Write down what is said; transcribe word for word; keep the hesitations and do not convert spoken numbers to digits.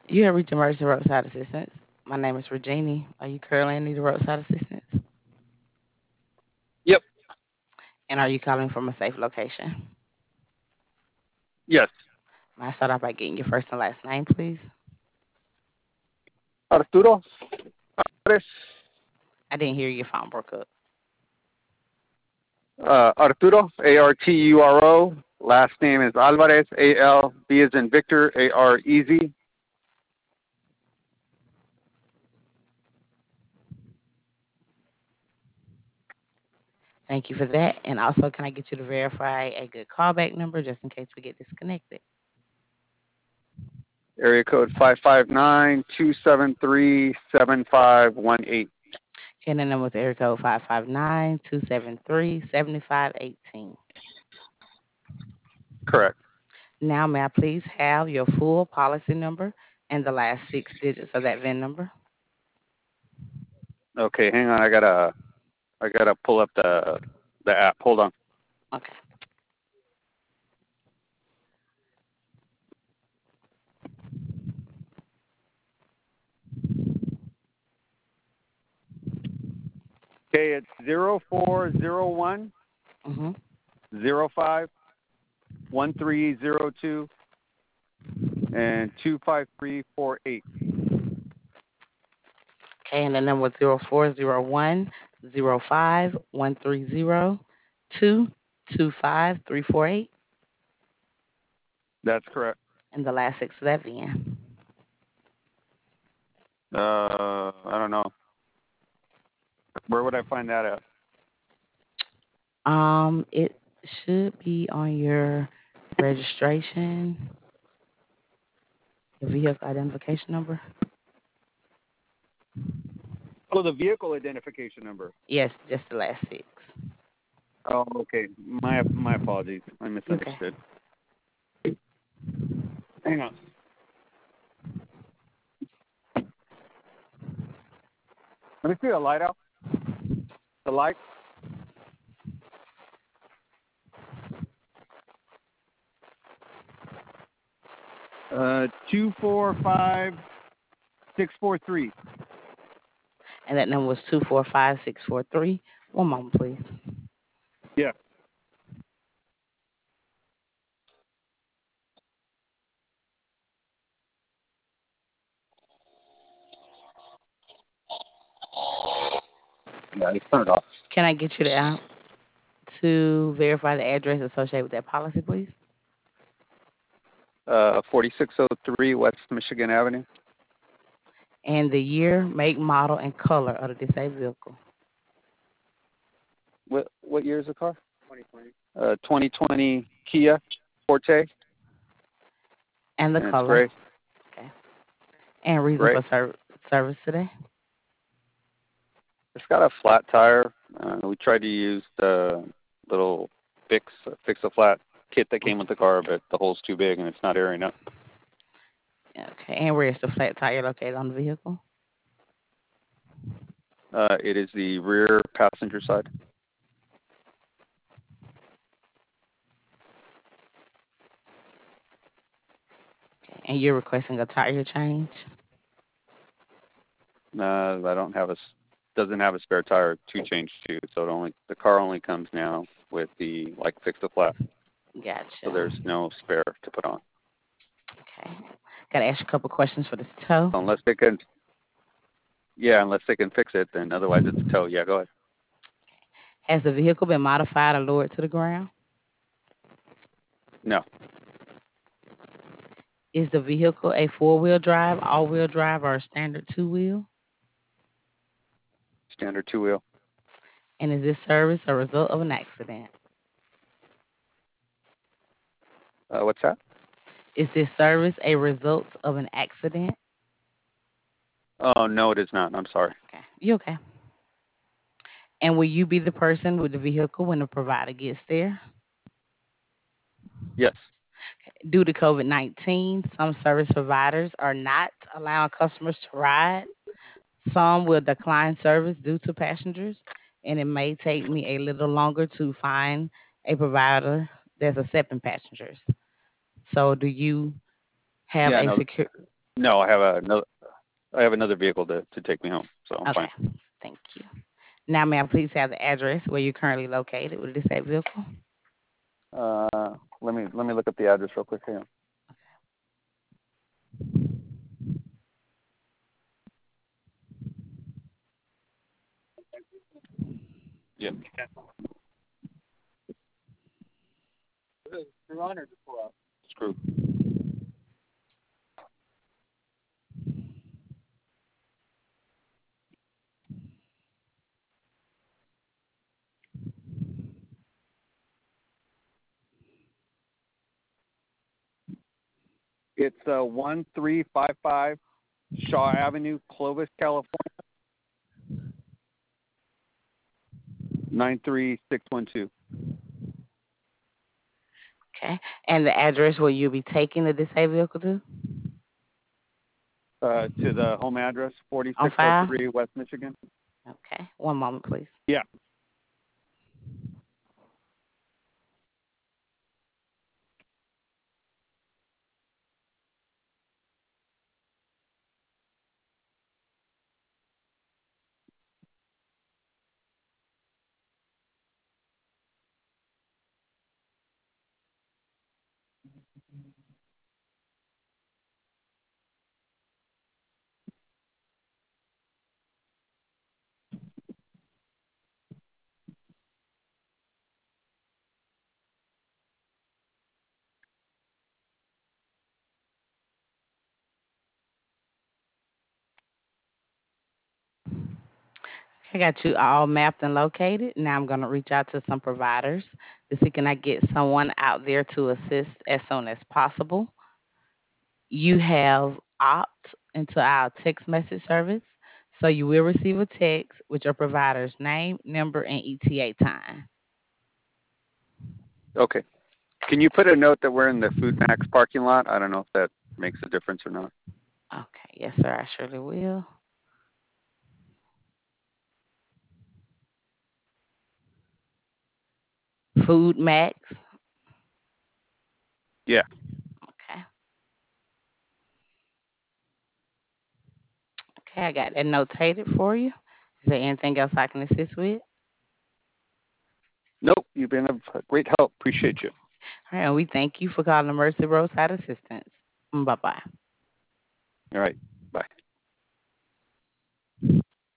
You have reached emergency roadside assistance. My name is Regina. Are you currently in need of roadside assistance? Yep. And are you calling from a safe location? Yes. May I start off by getting your first and last name, please? Arturo Alvarez. I didn't hear your phone broke up. Uh, Arturo, A R T U R O. Last name is Alvarez, A L B as in Victor, A R E Z. Thank you for that. And also, can I get you to verify a good callback number just in case we get disconnected? Area code five five nine two seven three seven five one eight. Okay, and the number was area code five five nine, two seven three, seven five one eight. Correct. Now, may I please have your full policy number and the last six digits of that V I N number? Okay, hang on. I gotta I gotta pull up the the app. Hold on. Okay. Okay, it's zero four zero one Mm-hmm. zero five one three zero two and two five three four eight. Okay, and the number was zero four zero one zero five one three zero two two five three four eight, That's correct. and the last six of that V I N. Uh, I don't know. Where would I find that at? Um, it should be on your registration, your vehicle identification number. Oh, the vehicle identification number. Yes, just the last six. Oh, okay. My my apologies. I You okay? misunderstood. Hang on. Let me see the light out. The light. Uh, two four five six four three. And that number was two four five six four three. One moment, please. Yeah. Yeah, it's turned off. Can I get you to uh, to verify the address associated with that policy, please? Uh, forty-six oh three West Michigan Avenue. And the year, make, model, and color of the disabled vehicle. What what year is the car? twenty twenty. Uh, twenty twenty Kia Forte, And the and it's color. gray. Okay. And reason Gray. for ser- service today. It's got a flat tire. Uh, we tried to use the little fix fix a flat kit that came with the car, but the hole's too big and it's not airing up. Okay. And where is the flat tire located on the vehicle? Uh, it is the rear passenger side. Okay. And you're requesting a tire change? Uh, I don't have a s- doesn't have a spare tire to change to, so it only the car only comes now with the like fix a flat, so Gotcha. there's no spare to put on. Okay. Got to ask you a couple questions for this tow. So unless they can, yeah, unless they can fix it, then otherwise it's a tow. Yeah, go ahead. Has the vehicle been modified or lowered to the ground? No, Is the vehicle a four-wheel drive, all-wheel drive, or a standard two-wheel? standard two wheel. And is this service a result of an accident? Uh, what's that? Is this service a result of an accident? Oh no, it is not. I'm sorry. Okay. You okay? And will you be the person with the vehicle when the provider gets there? Yes. Due to COVID nineteen, some service providers are not allowing customers to ride. Some will decline service due to passengers, and it may take me a little longer to find a provider that's accepting passengers. So, do you have Yeah, a no, secure? No, I have another. I have another vehicle to to take me home, so I'm fine. Okay, thank you. Now, may I please have the address where you're currently located with the disabled vehicle? Uh, let me let me look up the address real quick. Hang on. Yeah. Screw on or just pull out? Screw. It's uh one three five five Shaw Avenue, Clovis, California nine three six one two. Okay, and the address where you'll be taking the disabled vehicle to? Uh, to the home address, On forty-six oh file? three West Michigan. Okay, one moment, please. Yeah. I got you all mapped and located. Now I'm going to reach out to some providers to see can I get someone out there to assist as soon as possible. You have opt into our text message service, so you will receive a text with your provider's name, number, and E T A time. Okay. Can you put a note that we're in the Food Max parking lot? I don't know if that makes a difference or not. Okay, yes, sir, I surely will. Food Max. Yeah. Okay, okay, I got that notated for you. Is there anything else I can assist with? Nope. You've been of great help. Appreciate you. All right, and we thank you for calling the Mercy Roadside Assistance. Bye bye. All right. Bye.